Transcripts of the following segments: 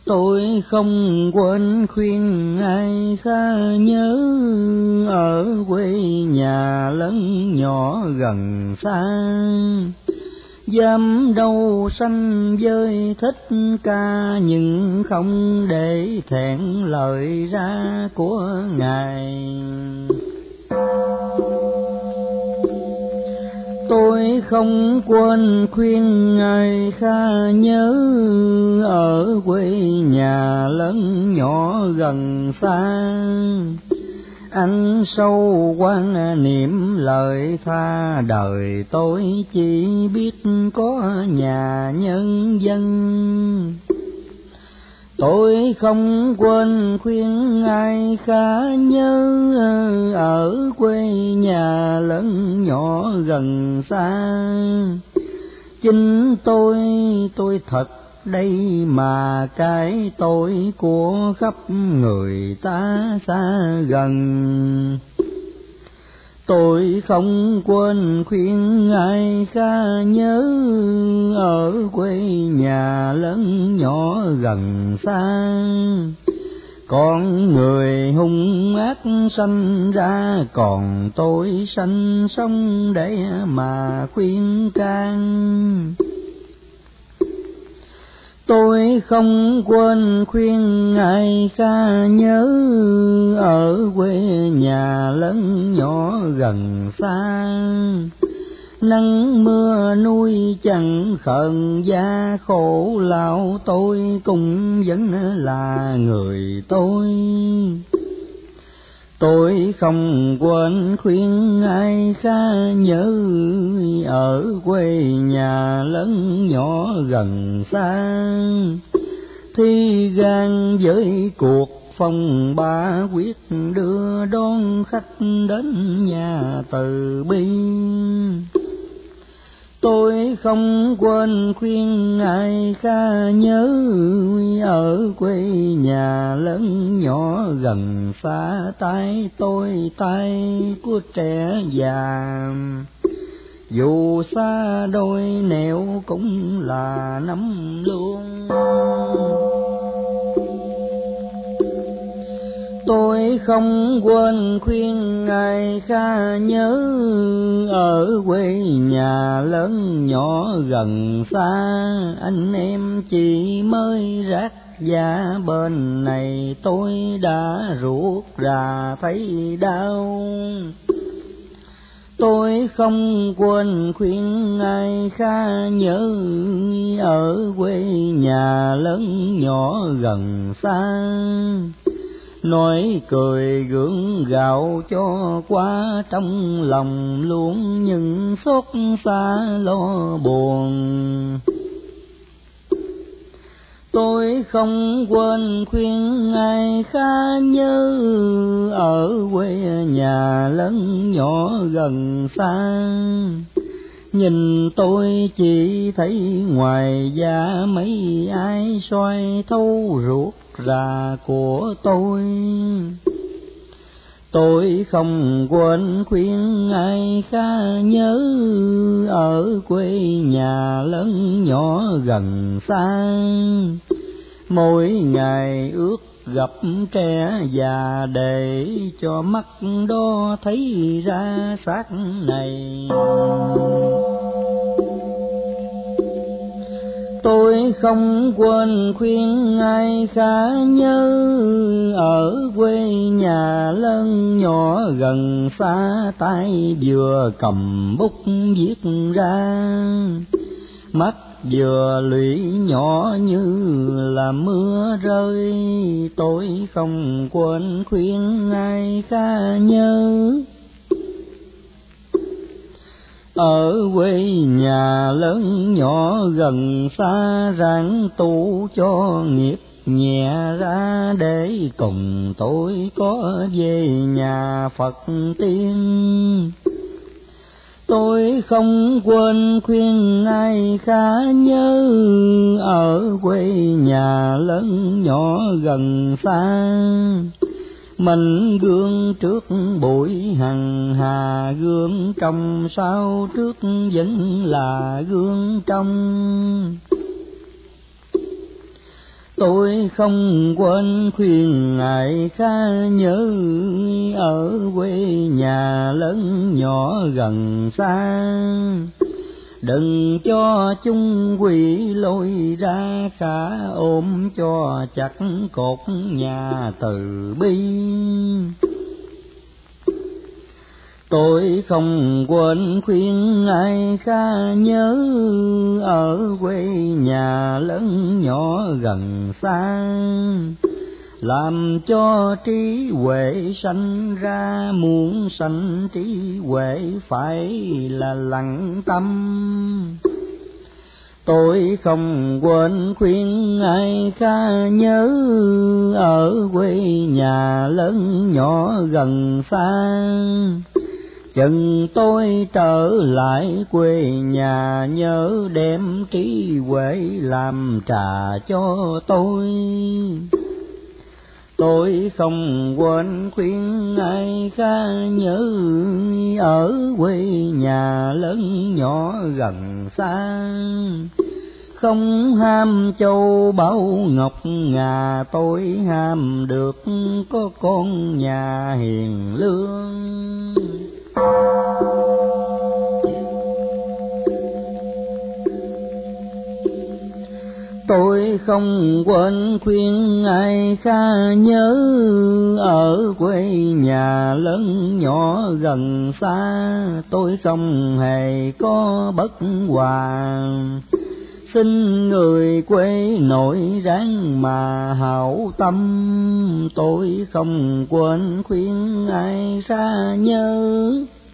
Tôi không quên khuyên ai khá nhớ, ở quê nhà lớn nhỏ gần xa, dám đâu sanh với thích ca, nhưng không để thẹn lời ra của Ngài. Tôi không quên khuyên Ngài khá nhớ, ở quê nhà lớn nhỏ gần xa, ăn sâu quan niệm lời tha, đời tôi chỉ biết có nhà nhân dân. Tôi không quên khuyên ai khá nhớ, ở quê nhà lớn nhỏ gần xa, chính tôi thật đây mà cái tôi của khắp người ta xa gần. Tôi không quên khuyên ai khá nhớ, ở quê nhà lớn nhỏ gần xa, con người hung ác sanh ra, còn tôi sanh sống để mà khuyên can. Tôi không quên khuyên ai khá nhớ, ở quê nhà lớn nhỏ gần xa, nắng mưa nuôi chẳng khẩn gia, khổ lao tôi cũng vẫn là người tôi. Tôi không quên khuyên ai khá nhớ, ở quê nhà lớn nhỏ gần xa, thi gan với cuộc phong ba, quyết đưa đón khách đến nhà từ bi. Tôi không quên khuyên ai khá nhớ, ở quê nhà lớn nhỏ gần xa, tay tôi tay của trẻ già, dù xa đôi nẻo cũng là nắm luôn. Tôi không quên khuyên ai khá nhớ, ở quê nhà lớn nhỏ gần xa, anh em chỉ mới rác giá bên này, tôi đã ruột rà thấy đau. Tôi không quên khuyên ai khá nhớ, ở quê nhà lớn nhỏ gần xa, nói cười gượng gạo cho qua, trong lòng luôn nhưng xót xa lo buồn. Tôi không quên khuyên ai khá nhớ, ở quê nhà lớn nhỏ gần xa, nhìn tôi chỉ thấy ngoài da mấy ai soi thấu ruột rà của tôi. Tôi không quên khuyên ai khá nhớ, ở quê nhà lớn nhỏ gần xa, mỗi ngày ước gặp trẻ già, để cho mắt đó thấy ra xác này. Tôi không quên khuyên ai khá nhớ, ở quê nhà lớn nhỏ gần xa, tay vừa cầm bút viết ra, mắt vừa lụy nhỏ như là mưa rơi. Tôi không quên khuyên ai khá nhớ, ở quê nhà lớn nhỏ gần xa, ráng tu cho nghiệp nhẹ ra, để cùng tôi có về nhà Phật tiên. Tôi không quên khuyên ai khá nhớ, ở quê nhà lớn nhỏ gần xa, mình gương trước bụi hằng hà, gương trong sau trước vẫn là gương trong. Tôi không quên khuyên ngài khá nhớ, ở quê nhà lớn nhỏ gần xa, đừng cho chung quỷ lôi ra, khả ôm cho chặt cột nhà từ bi. Tôi không quên khuyên ai khá nhớ, ở quê nhà lớn nhỏ gần xa, làm cho trí huệ sanh ra, muốn sanh trí huệ phải là lặng tâm. Tôi không quên khuyên ai khá nhớ, ở quê nhà lớn nhỏ gần xa, chừng tôi trở lại quê nhà, nhớ đem trí huệ làm trà cho tôi. Tôi không quên khuyên ai khá nhớ, ở quê nhà lớn nhỏ gần xa, không ham châu báu ngọc ngà, tôi ham được có con nhà hiền lương. Tôi không quên khuyên ai khá nhớ, ở quê nhà lớn nhỏ gần xa, tôi không hề có bất hòa. Xin người quê nội ráng mà hảo tâm, tôi không quên khuyên ai khá nhớ,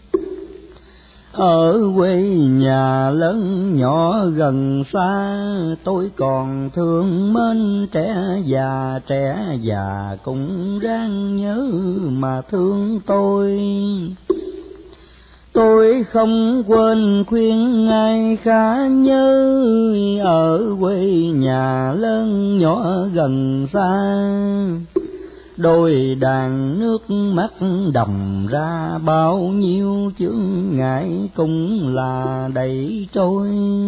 ở quê nhà lớn nhỏ gần xa, tôi còn thương mến trẻ già cũng ráng nhớ mà thương tôi. Tôi không quên khuyên ai khá nhớ, ở quê nhà lớn nhỏ gần xa, đôi đàn nước mắt đầm ra, bao nhiêu chướng ngại cũng là đẩy trôi.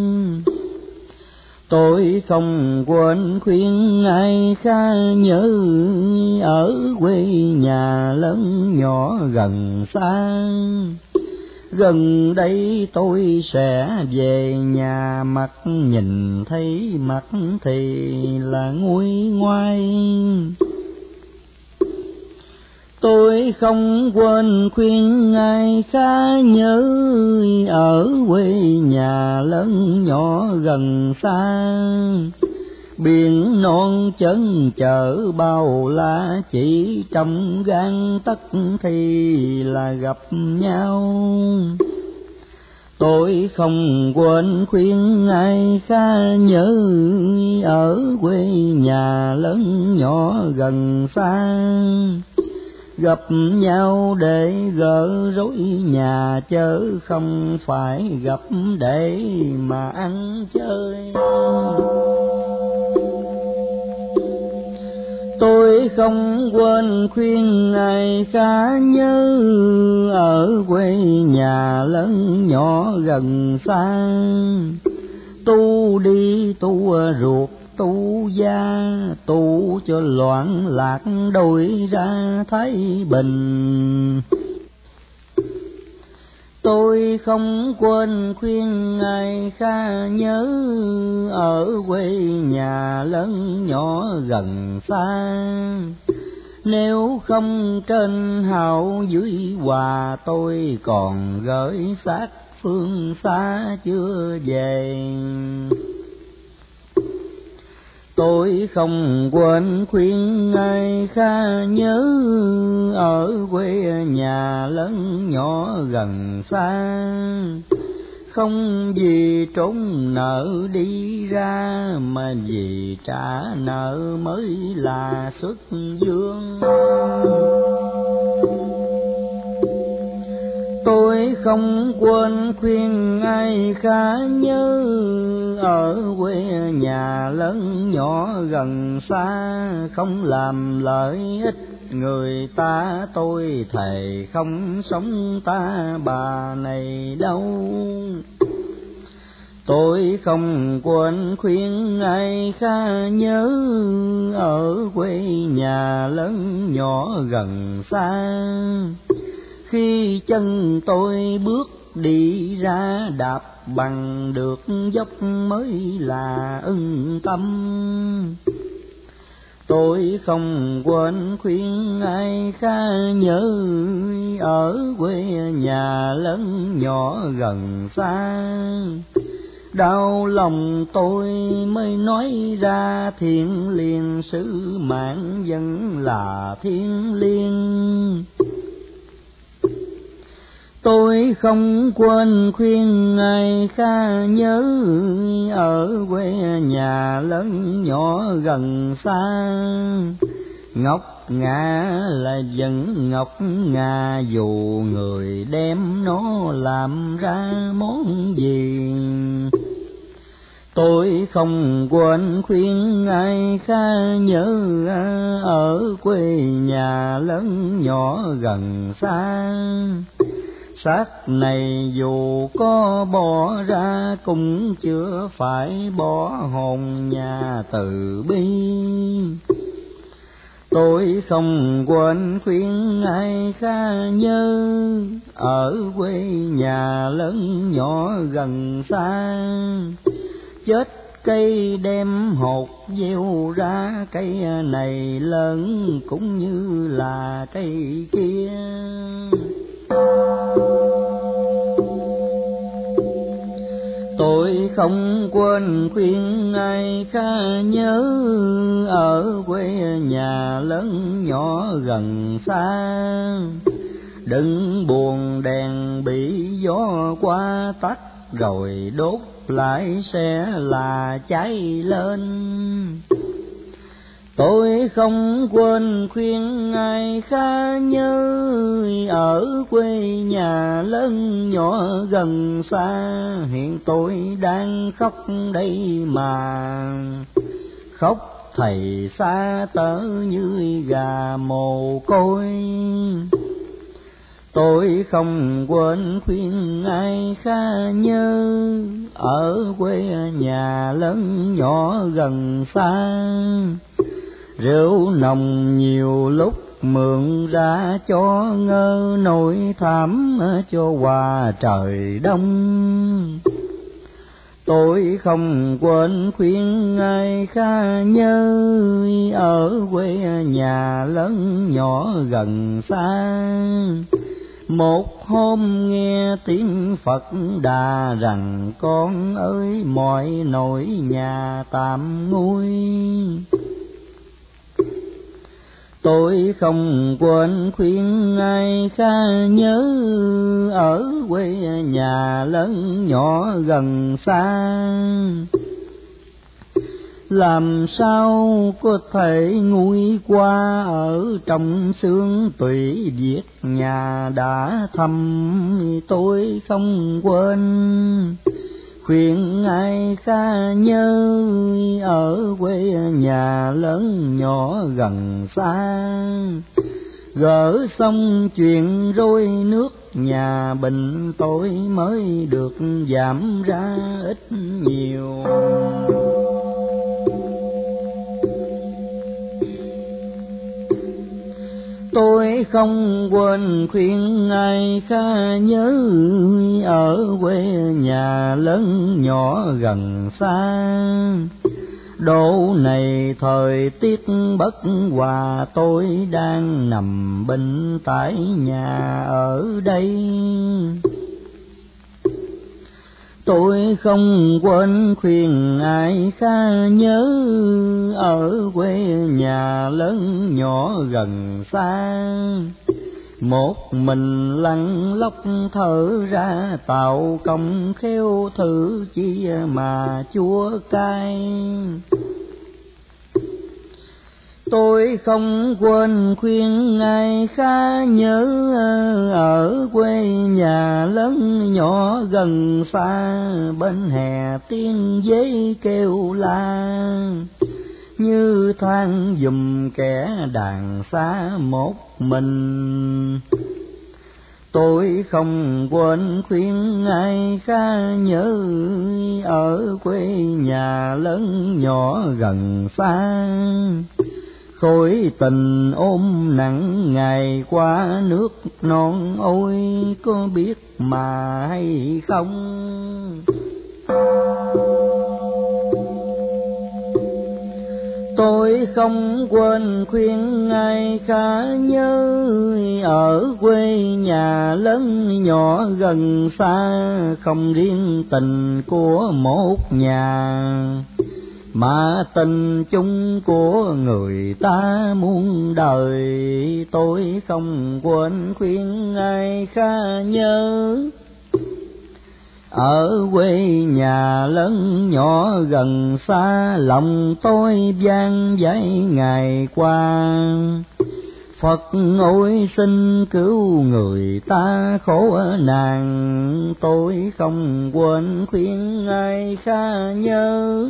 Tôi không quên khuyên ai khá nhớ, ở quê nhà lớn nhỏ gần xa, gần đây tôi sẽ về nhà, mặt nhìn thấy mặt thì là nguôi ngoai. Tôi không quên khuyên ai khá nhớ, ở quê nhà lớn nhỏ gần xa, biển non chân chở bao la, chỉ trong gang tấc thì là gặp nhau. Tôi không quên khuyên ai khá nhớ, ở quê nhà lớn nhỏ gần xa, gặp nhau để gỡ rối nhà, chớ không phải gặp để mà ăn chơi. Tôi không quên khuyên ai khá nhớ, ở quê nhà lớn nhỏ gần xa, tu đi tu ruột tu gia, tu cho loạn lạc đổi ra thái bình. Tôi không quên khuyên ai khá nhớ, ở quê nhà lớn nhỏ gần xa, nếu không trên hào dưới hòa, tôi còn gửi xác phương xa chưa về. Tôi không quên khuyên ai khá nhớ, ở quê nhà lớn nhỏ gần xa, không vì trốn nợ đi ra, mà vì trả nợ mới là xuất dương. Tôi không quên khuyên ai khá nhớ, ở quê nhà lớn nhỏ gần xa, không làm lợi ích người ta, tôi thề không sống ta bà này đâu. Tôi không quên khuyên ai khá nhớ, ở quê nhà lớn nhỏ gần xa. Khi chân tôi bước đi ra, đạp bằng được dốc mới là ưng tâm. Tôi không quên khuyên ai khá nhớ, ở quê nhà lớn nhỏ gần xa. Đau lòng tôi mới nói ra thiện liền, sứ mạng vẫn là thiêng liêng. Tôi không quên khuyên ai khá nhớ, ở quê nhà lớn nhỏ gần xa. Ngọc ngà là vẫn ngọc ngà, dù người đem nó làm ra món gì. Tôi không quên khuyên ai khá nhớ, ở quê nhà lớn nhỏ gần xa. Xác này dù có bỏ ra, cũng chưa phải bỏ hồn nhà từ bi. Tôi không quên khuyên ai khá nhớ, ở quê nhà lớn nhỏ gần xa. Chết cây đem hột gieo ra, cây này lớn cũng như là cây kia. Tôi không quên khuyên ai khá nhớ, ở quê nhà lớn nhỏ gần xa. Đừng buồn đèn bị gió qua tắt, rồi đốt lại sẽ là cháy lên. Tôi không quên khuyên ai khá nhớ, ở quê nhà lớn nhỏ gần xa. Hiện tôi đang khóc đây mà, khóc thầy xa tở như gà mồ côi. Tôi không quên khuyên ai khá nhớ, ở quê nhà lớn nhỏ gần xa. Rượu nồng nhiều lúc mượn ra cho ngơ, nỗi thảm cho hòa trời đông. Tôi không quên khuyên ai khá nhớ, ở quê nhà lớn nhỏ gần xa. Một hôm nghe tiếng Phật đà rằng, con ơi mọi nỗi nhà tạm nguôi. Tôi không quên khuyên ai khá nhớ, ở quê nhà lớn nhỏ gần xa. Làm sao có thể nguôi qua, ở trong xương tủy viết nhà đã thăm. Tôi không quên khuyên ai khá nhớ, ở quê nhà lớn nhỏ gần xa. Gỡ xong chuyện rối nước nhà Bình, tôi mới được giảm ra ít nhiều. Tôi không quên khuyên ai khá nhớ, ở quê nhà lớn nhỏ gần xa. Độ này thời tiết bất hòa, tôi đang nằm bệnh tại nhà ở đây. Tôi không quên khuyên ai khá nhớ, ở quê nhà lớn nhỏ gần xa. Một mình lăn lóc thở ra, tạo công khéo thử chi mà chua cay. Tôi không quên khuyên ai khá nhớ, ở quê nhà lớn nhỏ gần xa. Bên hè tiếng dế kêu la, như than giùm kẻ đàn xa một mình. Tôi không quên khuyên ai khá nhớ, ở quê nhà lớn nhỏ gần xa. Khối tình ôm nặng ngày qua nước non, ôi có biết mà hay không. Tôi không quên khuyên ai khá nhớ, ở quê nhà lớn nhỏ gần xa. Không riêng tình của một nhà, mà tình chung của người ta muôn đời. Tôi không quên khuyên ai khá nhớ, ở quê nhà lớn nhỏ gần xa. Lòng tôi vang vãi ngày qua, Phật ôi xin cứu người ta khổ nạn. Tôi không quên khuyên ai khá nhớ,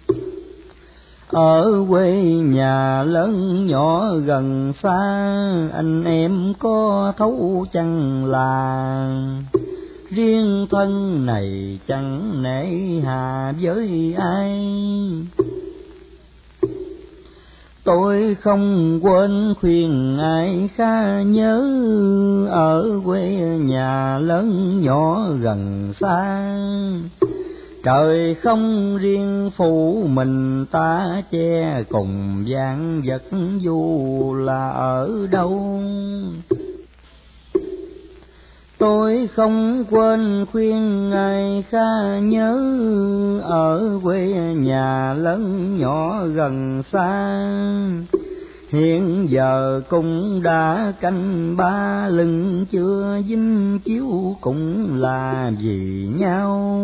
ở quê nhà lớn nhỏ gần xa. Anh em có thấu chăng là, riêng thân này chẳng nể hà với ai. Tôi không quên khuyên ai khá nhớ, ở quê nhà lớn nhỏ gần xa. Trời không riêng phụ mình ta che, cùng vạn vật dù là ở đâu. Tôi không quên khuyên ai khá nhớ, ở quê nhà lớn nhỏ gần xa. Hiện giờ cũng đã canh ba, lưng chưa dính chiếu cũng là vì nhau.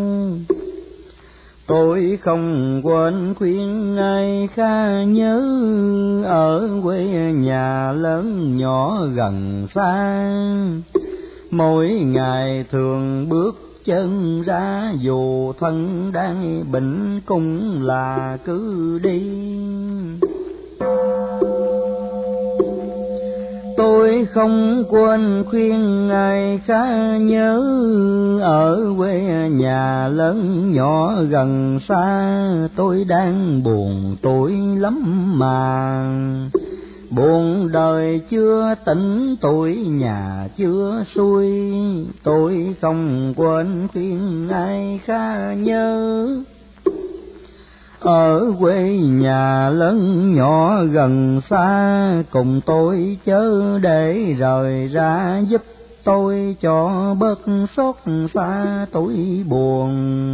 Tôi không quên khuyên ai khá nhớ, ở quê nhà lớn nhỏ gần xa. Mỗi ngày thường bước chân ra, dù thân đang bệnh cũng là cứ đi. Tôi không quên khuyên ai khá nhớ, ở quê nhà lớn nhỏ gần xa. Tôi đang buồn tuổi lắm mà, buồn đời chưa tỉnh, tuổi nhà chưa xuôi. Tôi không quên khuyên ai khá nhớ, ở quê nhà lớn nhỏ gần xa. Cùng tôi chớ để rời ra, giúp tôi cho bớt xót xa tuổi buồn.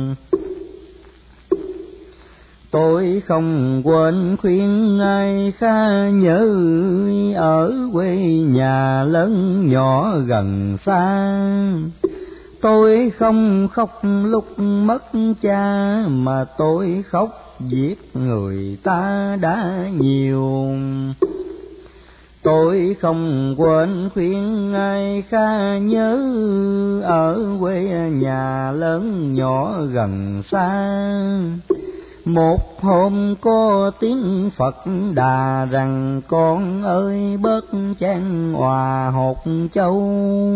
Tôi không quên khuyên ai khá nhớ, ở quê nhà lớn nhỏ gần xa. Tôi không khóc lúc mất cha, mà tôi khóc giết người ta đã nhiều. Tôi không quên khuyên ai khá nhớ, ở quê nhà lớn nhỏ gần xa. Một hôm có tiếng Phật đà rằng, con ơi bớt chan hòa hột châu.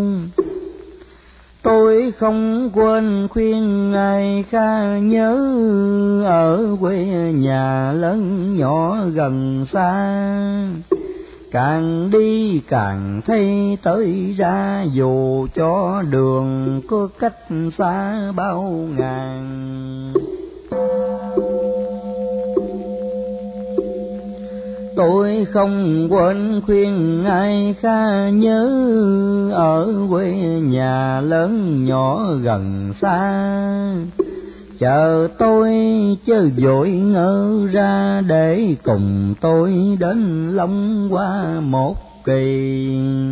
Tôi không quên khuyên ai khá nhớ, ở quê nhà lớn nhỏ gần xa. Càng đi càng thấy tới ra, dù cho đường có cách xa bao ngàn. Tôi không quên khuyên ai khá nhớ, ở quê nhà lớn nhỏ gần xa. Chờ tôi chớ vội ngỡ ra, để cùng tôi đến Long qua một kỳ.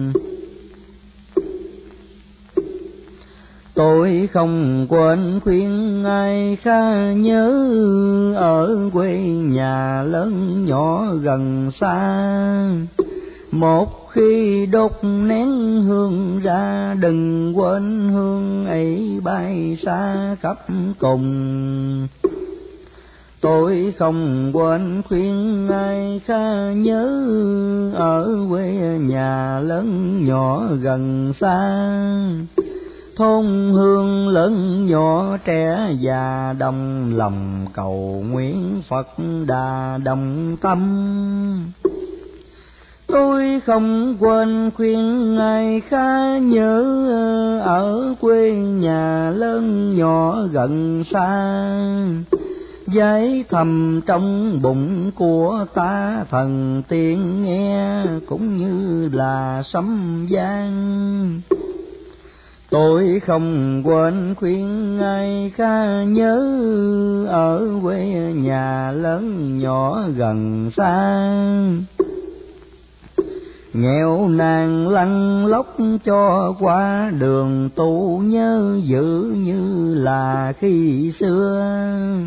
Tôi không quên khuyên ai khá nhớ, ở quê nhà lớn nhỏ gần xa. Một khi đốt nén hương ra, đừng quên hương ấy bay xa khắp cùng. Tôi không quên khuyên ai khá nhớ, ở quê nhà lớn nhỏ gần xa, thôn hương lớn nhỏ trẻ già đồng lòng cầu nguyện Phật Đà đồng tâm. Tôi không quên khuyên ai khá nhớ, ở quê nhà lớn nhỏ gần xa, giải thầm trong bụng của ta thần tiên nghe cũng như là sấm vang. Tôi không quên khuyên ai khá nhớ, ở quê nhà lớn nhỏ gần xa, nghèo nàn lăn lóc cho qua đường tu nhớ giữ như là khi xưa.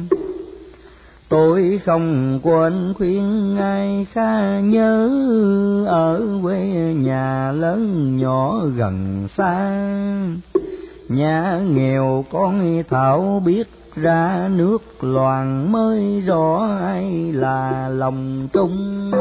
Tôi không quên khuyên ai khá nhớ, ở quê nhà lớn nhỏ gần xa, nhà nghèo con thảo biết ra nước loàn mới rõ ai là lòng trung.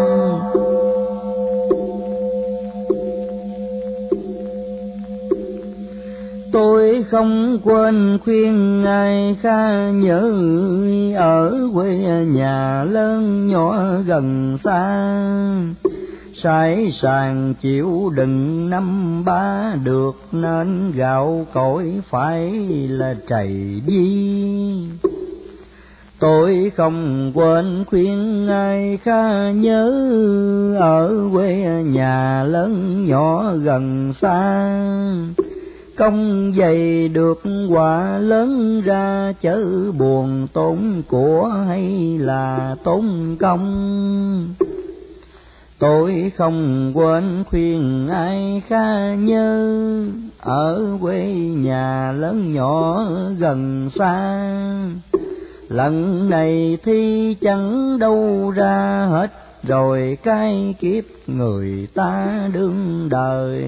Tôi không quên khuyên ai khá nhớ, ở quê nhà lớn nhỏ gần xa, sải sàn chịu đựng năm ba được nên gạo cội phải là trầy bi. Tôi không quên khuyên ai khá nhớ, ở quê nhà lớn nhỏ gần xa, công dày được quả lớn ra chớ buồn tốn của hay là tốn công. Tôi không quên khuyên ai khá nhớ, ở quê nhà lớn nhỏ gần xa, lần này thi chẳng đâu ra hết rồi cái kiếp người ta đương đời.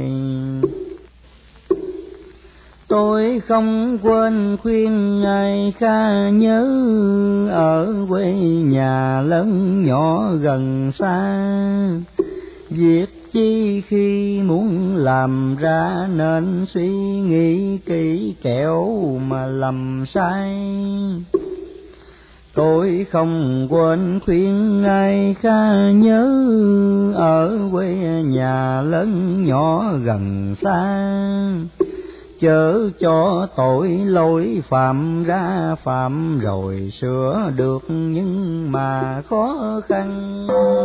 Tôi không quên khuyên ai khá nhớ, ở quê nhà lớn nhỏ gần xa, việc chi khi muốn làm ra nên suy nghĩ kỹ kẻo mà lầm sai. Tôi không quên khuyên ai khá nhớ, ở quê nhà lớn nhỏ gần xa, chớ cho tội lỗi phạm ra phạm rồi sửa được nhưng mà khó khăn.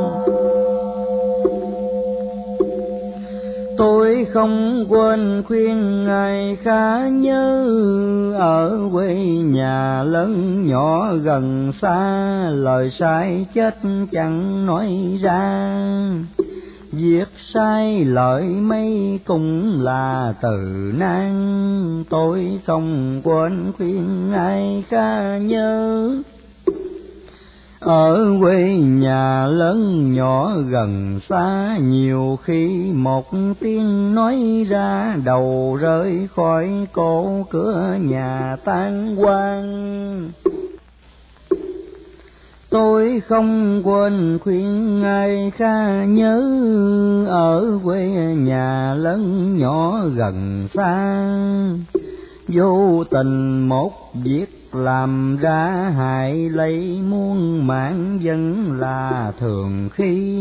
Tôi không quên khuyên ai khá nhớ, ở quê nhà lớn nhỏ gần xa, lời sai chết chẳng nói ra, việc sai lợi mấy cũng là từ nan. Tôi không quên khuyên ai khá nhớ, ở quê nhà lớn nhỏ gần xa, nhiều khi một tiếng nói ra đầu rơi khỏi cổ cửa nhà tan hoang. Tôi không quên khuyên ai khá nhớ, ở quê nhà lớn nhỏ gần xa, vô tình một việc làm ra hại lấy muôn mạng vẫn là thường khi.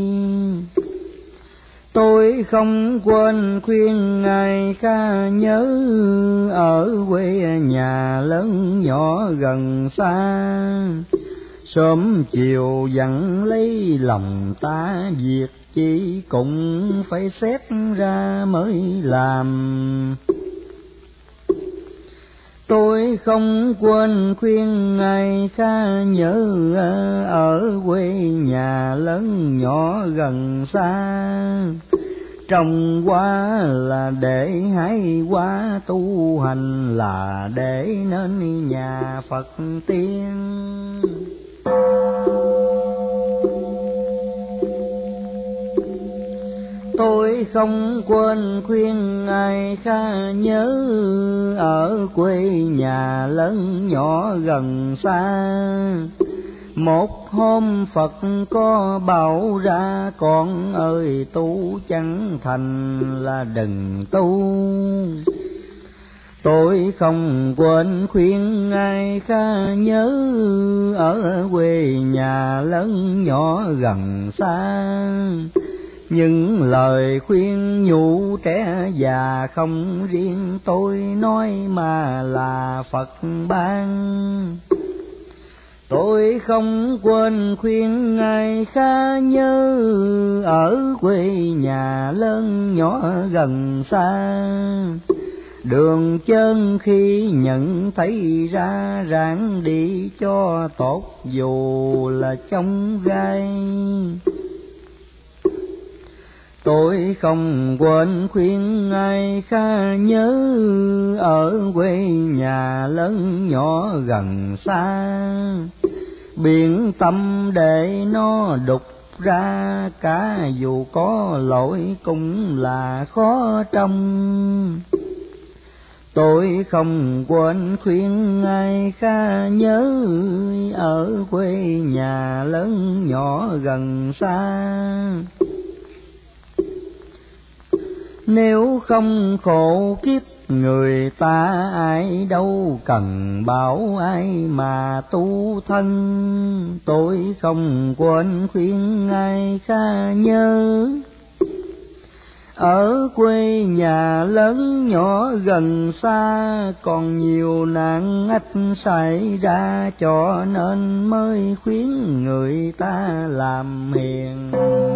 Tôi không quên khuyên ai khá nhớ, ở quê nhà lớn nhỏ gần xa, sớm chiều dặn lấy lòng ta, việc chi cũng phải xét ra mới làm. Tôi không quên khuyên ai khá nhớ, ở quê nhà lớn nhỏ gần xa, trồng hoa là để hái hoa, tu hành là để nên nhà Phật tiên. Tôi không quên khuyên ai khá nhớ, ở quê nhà lớn nhỏ gần xa, Một hôm Phật có bảo ra, con ơi tu chẳng thành là đừng tu. Tôi không quên khuyên ai khá nhớ, ở quê nhà lớn nhỏ gần xa. Những lời khuyên nhủ trẻ già không riêng tôi nói mà là Phật ban. Tôi không quên khuyên ai khá nhớ, ở quê nhà lớn nhỏ gần xa. Đường chân khi nhận thấy ra, ráng đi cho tốt dù là trong gai. Tôi không quên khuyên ai khá nhớ, ở quê nhà lớn nhỏ gần xa. Biện tâm để nó đục ra, cả dù có lỗi cũng là khó trong. Tôi không quên khuyên ai khá nhớ, ở quê nhà lớn nhỏ gần xa. Nếu không khổ kiếp người ta, ai đâu cần bảo ai mà tu thân. Tôi không quên khuyên ai khá nhớ, ở quê nhà lớn nhỏ gần xa. Còn nhiều nạn ách xảy ra, cho nên mới khuyến người ta làm hiền.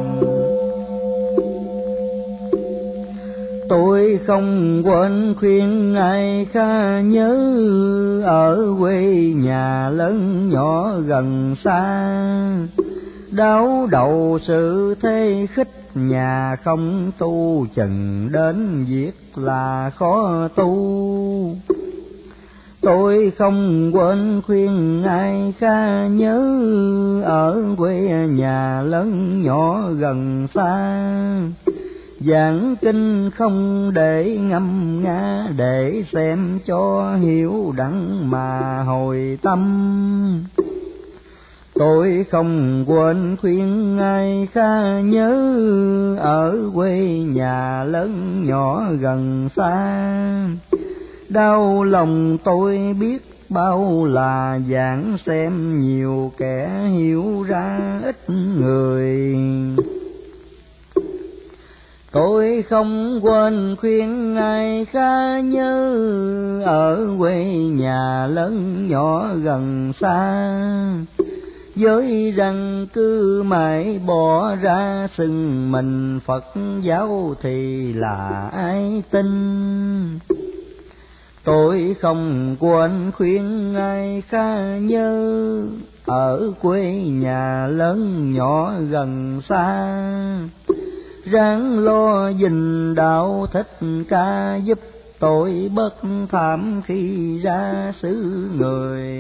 Tôi không quên khuyên ai khá nhớ, ở quê nhà lớn nhỏ gần xa. Đau đầu sự thế khích, nhà không tu chừng đến việc là khó tu. Tôi không quên khuyên ai khá nhớ, ở quê nhà lớn nhỏ gần xa. Giảng kinh không để ngâm nga, để xem cho hiểu đặng mà hồi tâm. Tôi không quên khuyên ai khá nhớ, ở quê nhà lớn nhỏ gần xa. Đau lòng tôi biết bao là, giảng xem nhiều kẻ hiểu ra ít người. Tôi không quên khuyên ai khá nhớ, ở quê nhà lớn nhỏ gần xa. Với rằng cứ mãi bỏ ra xưng mình Phật giáo thì là ai tin. Tôi không quên khuyên ai khá nhớ, ở quê nhà lớn nhỏ gần xa. Ráng lo gìn đạo Thích Ca, giúp tôi bất tham khi ra xứ người.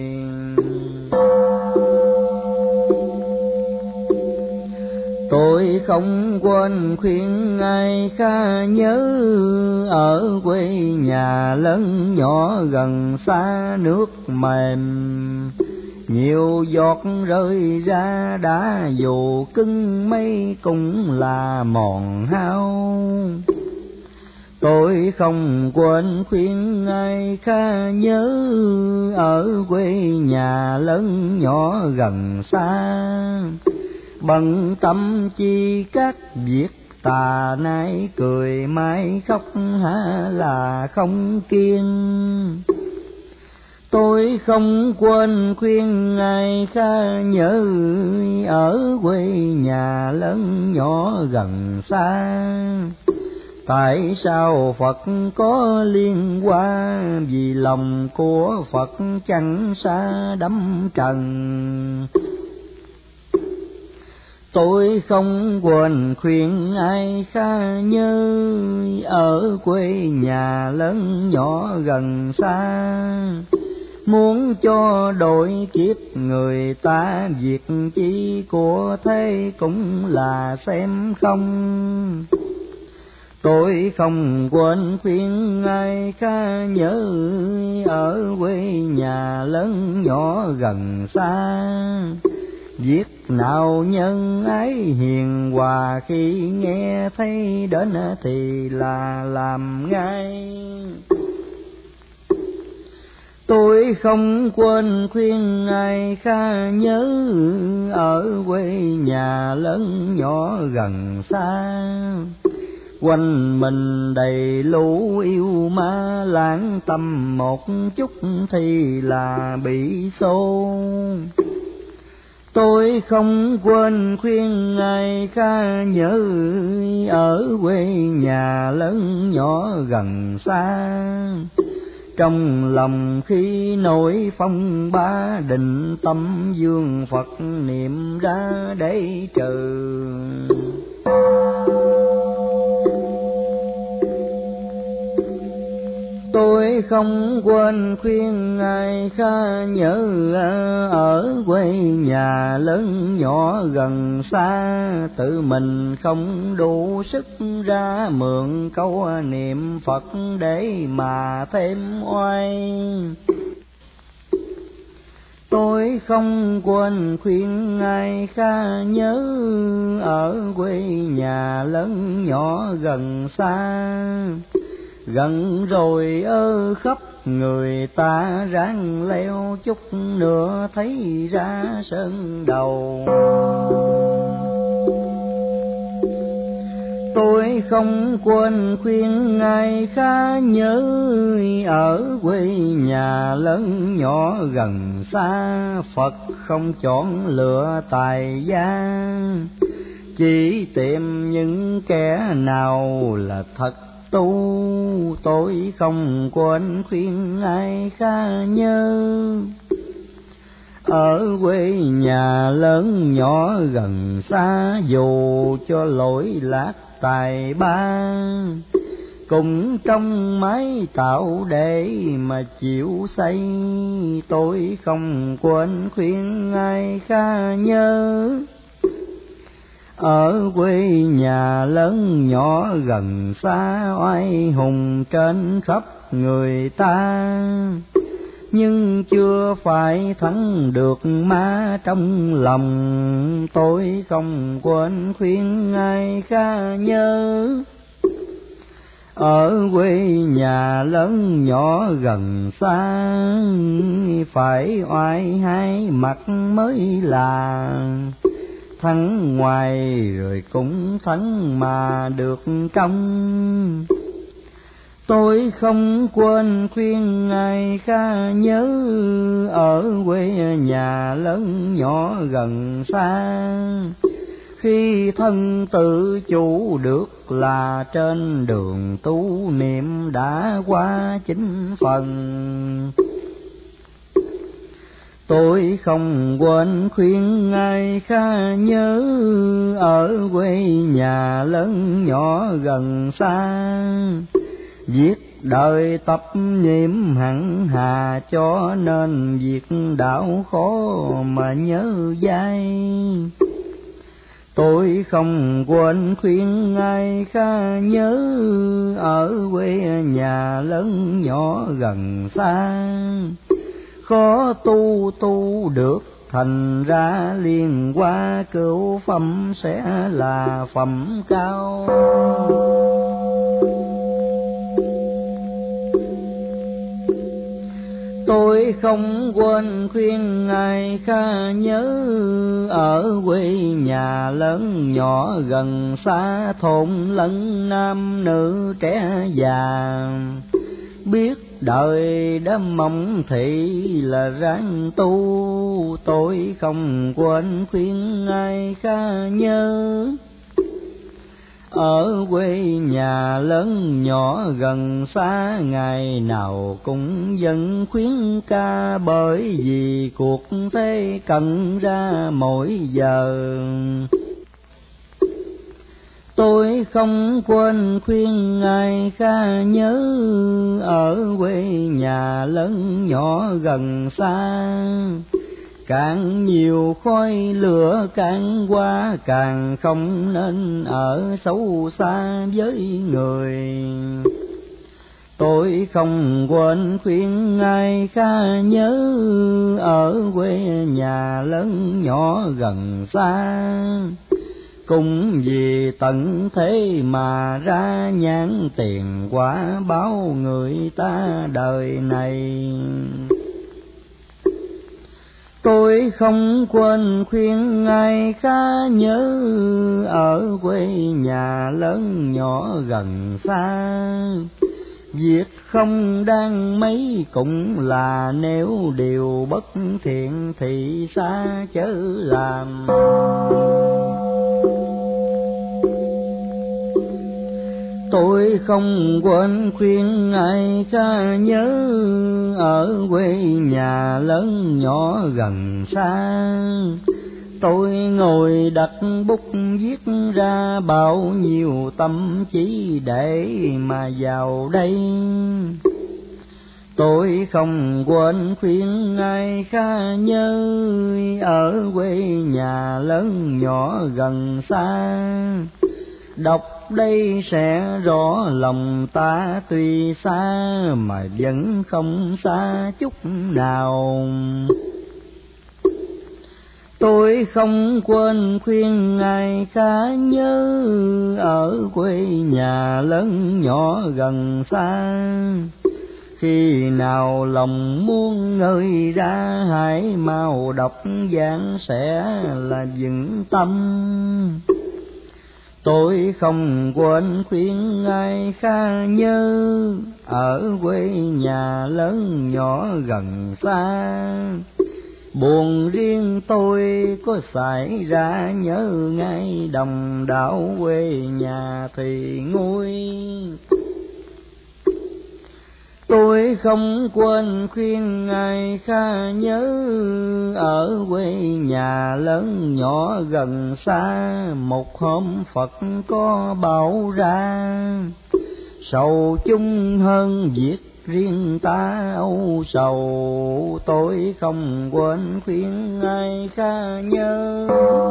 Tôi không quên khuyên ai khá nhớ, ở quê nhà lớn nhỏ gần xa. Nước mềm nhiều giọt rơi ra, đã dù cứng mấy cũng là mòn hao. Tôi không quên khuyên ai khá nhớ, ở quê nhà lớn nhỏ gần xa. Bận tâm chi các việc tà, nay cười mai khóc há là không kiên. Tôi không quên khuyên ai khá nhớ, ở quê nhà lớn nhỏ gần xa. Tại sao Phật có liên quan, vì lòng của Phật chẳng xa đắm trần. Tôi không quên khuyên ai khá nhớ, ở quê nhà lớn nhỏ gần xa. Muốn cho đổi kiếp người ta, việc chi của thế cũng là xem không. Tôi không quên khuyên ai khá nhớ, ở quê nhà lớn nhỏ gần xa. Việc nào nhân ái hiền hòa, khi nghe thấy đến thì là làm ngay. Tôi không quên khuyên ai khá nhớ, ở quê nhà lớn nhỏ gần xa. Quanh mình đầy lũ yêu ma, lãng tâm một chút thì là bị xô. Tôi không quên khuyên ai khá nhớ, ở quê nhà lớn nhỏ gần xa. Trong lòng khi nổi phong ba, định tâm dương Phật niệm ra để trừ. Tôi không quên khuyên ai khá nhớ, ở quê nhà lớn nhỏ gần xa. Tự mình không đủ sức ra mượn câu niệm Phật để mà thêm oai. Tôi không quên khuyên ai khá nhớ, ở quê nhà lớn nhỏ gần xa. Gần rồi khắp người ta ráng leo chút nữa thấy ra sơn đầu. Tôi không quên khuyên ai khá nhớ, ở quê nhà lớn nhỏ gần xa. Phật không chọn lựa tài gian, chỉ tìm những kẻ nào là thật tu. Tôi không quên khuyên ai khá nhớ, ở quê nhà lớn nhỏ gần xa. Dù cho lỗi lạc tài ba, cùng trong máy tạo để mà chịu xây. Tôi không quên khuyên ai khá nhớ, ở quê nhà lớn nhỏ gần xa. Oai hùng trên khắp người ta, nhưng chưa phải thắng được ma trong lòng. Tôi không quên khuyên ai khá nhớ, ở quê nhà lớn nhỏ gần xa. Phải oai hai mặt mới là thắng ngoài, rồi cũng thắng mà được trong. Tôi không quên khuyên ai khá nhớ, ở quê nhà lớn nhỏ gần xa. Khi thân tự chủ được là trên đường tu niệm đã qua 9 phần. Tôi không quên khuyên ai khá nhớ, ở quê nhà lớn nhỏ gần xa. Việc đời tập niệm hằng hà, cho nên việc đạo khó mà nhớ dai. Tôi không quên khuyên ai khá nhớ, ở quê nhà lớn nhỏ gần xa. Khó tu được, thành ra liền qua cửu phẩm sẽ là phẩm cao. Tôi không quên khuyên ai khá nhớ, ở quê nhà lớn nhỏ gần xa. Thôn lẫn nam nữ trẻ già, biết đời đã mong thị là ráng tu. Tôi không quên khuyên ai khá nhớ, ở quê nhà lớn nhỏ gần xa. Ngày nào cũng vẫn khuyến ca, bởi vì cuộc thế cận ra mỗi giờ. Tôi không quên khuyên ai khá nhớ, ở quê nhà lớn nhỏ gần xa. Càng nhiều khói lửa càng qua, càng không nên ở xấu xa với người. Tôi không quên khuyên ai khá nhớ, ở quê nhà lớn nhỏ gần xa. Cũng vì tận thế mà ra nhãn tiền quả báo người ta đời này. Tôi không quên khuyên ai khá nhớ, ở quê nhà lớn nhỏ gần xa. Việc không đáng mấy cũng là, nếu điều bất thiện thì xa chớ làm. Tôi không quên khuyên ai khá nhớ, ở quê nhà lớn nhỏ gần xa. Tôi ngồi đặt bút viết ra bao nhiêu tâm trí để mà vào đây. Tôi không quên khuyên ai khá nhớ, ở quê nhà lớn nhỏ gần xa. Đọc đây sẽ rõ lòng ta, tuy xa mà vẫn không xa chút nào. Tôi không quên khuyên ai khá nhớ, ở quê nhà lớn nhỏ gần xa. Khi nào lòng muốn ngơi ra, hãy mau đọc giảng sẽ là vững tâm. Tôi không quên khuyên ai khá nhớ, ở quê nhà lớn nhỏ gần xa. Buồn riêng tôi có xảy ra, nhớ ngay đồng đạo quê nhà thì nguôi. Tôi không quên khuyên ai khá nhớ, ở quê nhà lớn nhỏ gần xa. Một hôm Phật có bảo ra, sầu chung hơn việc riêng ta âu sầu. Tôi không quên khuyên ai khá nhớ.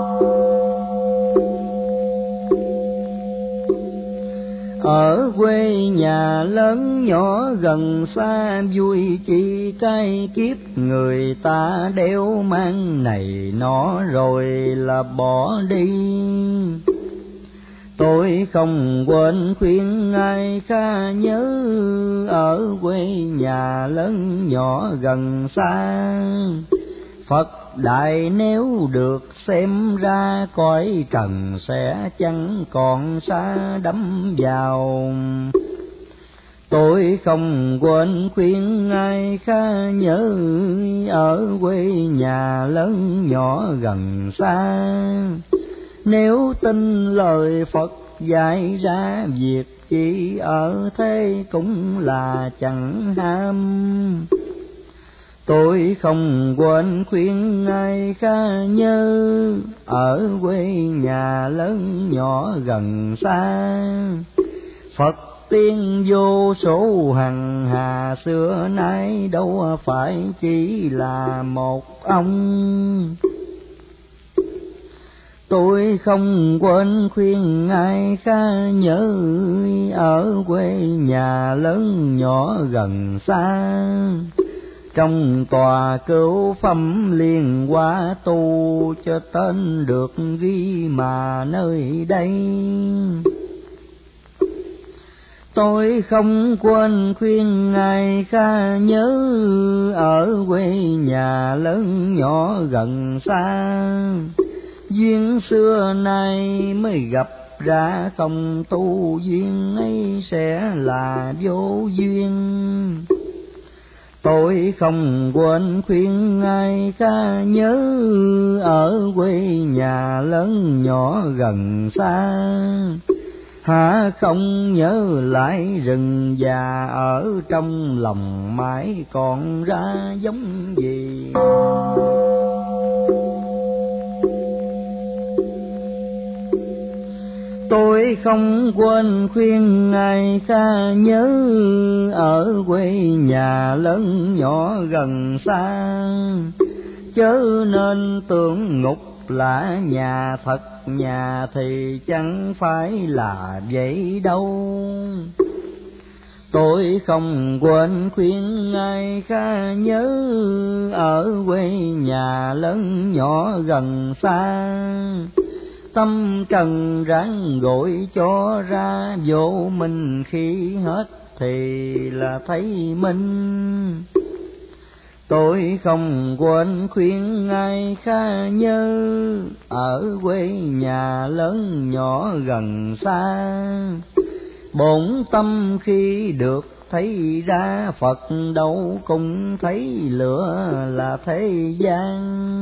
Ở quê nhà lớn nhỏ gần xa, vui chi cái kiếp người ta đeo mang này nó rồi là bỏ đi. Tôi không quên khuyên ai khá nhớ, ở quê nhà lớn nhỏ gần xa. Phật đại nếu được xem ra, cõi trần sẽ chẳng còn xa đắm vào. Tôi không quên khuyên ai khá nhớ, ở quê nhà lớn nhỏ gần xa. Nếu tin lời Phật dạy ra, việc chỉ ở thế cũng là chẳng ham. Tôi không quên khuyên ai khá nhớ, ở quê nhà lớn nhỏ gần xa. Phật tiên vô số hằng hà, xưa nay đâu phải chỉ là một ông. Tôi không quên khuyên ai khá nhớ, ở quê nhà lớn nhỏ gần xa. Trong tòa cửu phẩm liên hoa tu, cho tên được ghi mà nơi đây. Tôi không quên khuyên ai khá nhớ, ở quê nhà lớn nhỏ gần xa. Duyên xưa nay mới gặp ra, không tu duyên ấy sẽ là vô duyên. Tôi không quên khuyên ai khá nhớ, ở quê nhà lớn nhỏ gần xa. Hả không nhớ lại rừng già, ở trong lòng mãi còn ra giống gì. Tôi không quên khuyên ai khá nhớ, ở quê nhà lớn nhỏ gần xa. Chớ nên tưởng ngục là nhà thật, nhà thì chẳng phải là vậy đâu. Tôi không quên khuyên ai khá nhớ, ở quê nhà lớn nhỏ gần xa. Tâm trần ráng gọi cho ra vô mình, khi hết thì là thấy minh. Tôi không quên khuyên ai khá nhớ, ở quê nhà lớn nhỏ gần xa. Bổn tâm khi được thấy ra Phật, đâu cũng thấy lửa là thế gian.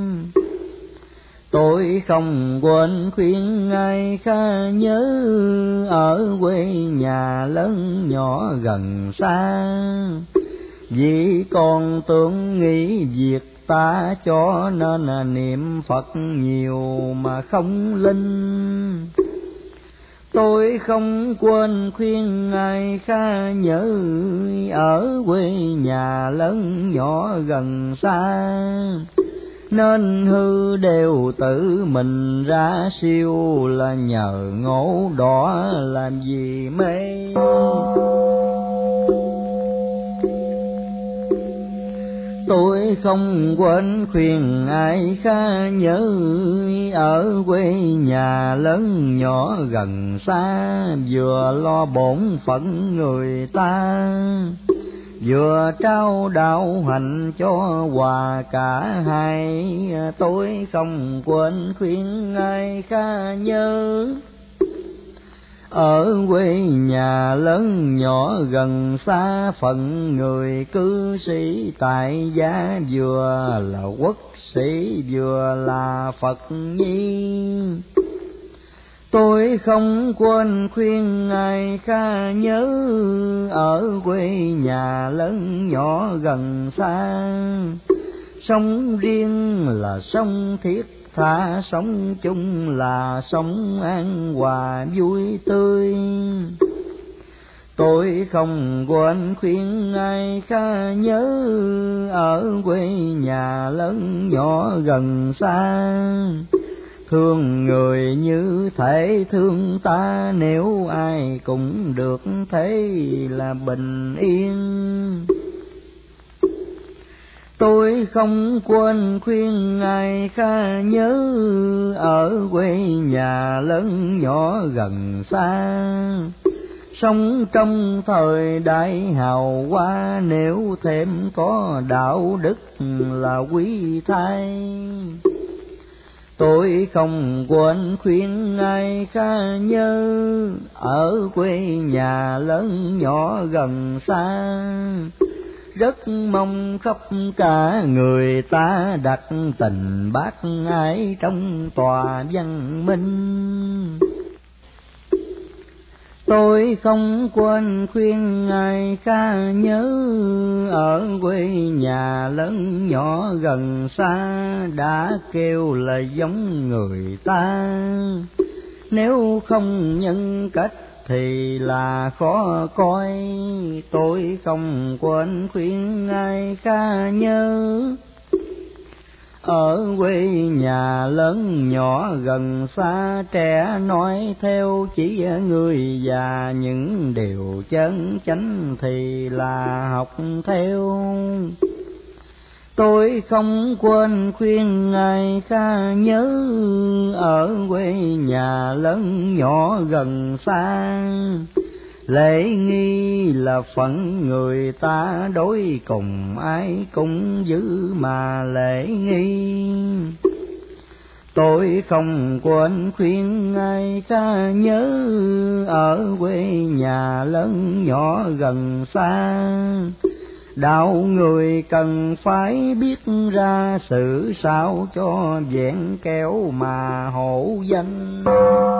Tôi không quên khuyên ai khá nhớ, ở quê nhà lớn nhỏ gần xa. Vì còn tưởng nghĩ việc ta, cho nên niệm Phật nhiều mà không linh. Tôi không quên khuyên ai khá nhớ, ở quê nhà lớn nhỏ gần xa. Nên hư đều tự mình ra siêu, là nhờ ngộ đỏ làm gì mê. Tôi không quên khuyên ai khá nhớ, ở quê nhà lớn nhỏ gần xa. Vừa lo bổn phận người ta, vừa trao đạo hạnh cho hòa cả hai. Tôi không quên khuyên ai khá nhớ, ở quê nhà lớn nhỏ gần xa. Phận người cư sĩ tại gia, vừa là quốc sĩ vừa là Phật nhi. Tôi không quên khuyên ai khá nhớ, ở quê nhà lớn nhỏ gần xa. Sống riêng là sống thiết tha, sống chung là sống an hòa vui tươi. Tôi không quên khuyên ai khá nhớ, ở quê nhà lớn nhỏ gần xa. Thương người như thể thương ta, nếu ai cũng được thế là bình yên. Tôi không quên khuyên ai khá nhớ, ở quê nhà lớn nhỏ gần xa. Sống trong thời đại hào hoa, nếu thêm có đạo đức là quý thay. Tôi không quên khuyên ai khá nhớ, ở quê nhà lớn nhỏ gần xa. Rất mong khắp cả người ta, đặt tình bác ái trong tòa văn minh. Tôi không quên khuyên ai khá nhớ, ở quê nhà lớn nhỏ gần xa. Đã kêu là giống người ta, nếu không nhân cách thì là khó coi. Tôi không quên khuyên ai khá nhớ, ở quê nhà lớn nhỏ gần xa. Trẻ nói theo chỉ người già, những điều chân chánh thì là học theo. Tôi không quên khuyên ai khá nhớ, ở quê nhà lớn nhỏ gần xa. Lễ nghi là phận người ta, đối cùng ai cũng giữ mà lễ nghi. Tôi không quên khuyên ai khá nhớ, ở quê nhà lớn nhỏ gần xa. Đạo người cần phải biết ra sự sao, cho vẹn kéo mà hổ danh.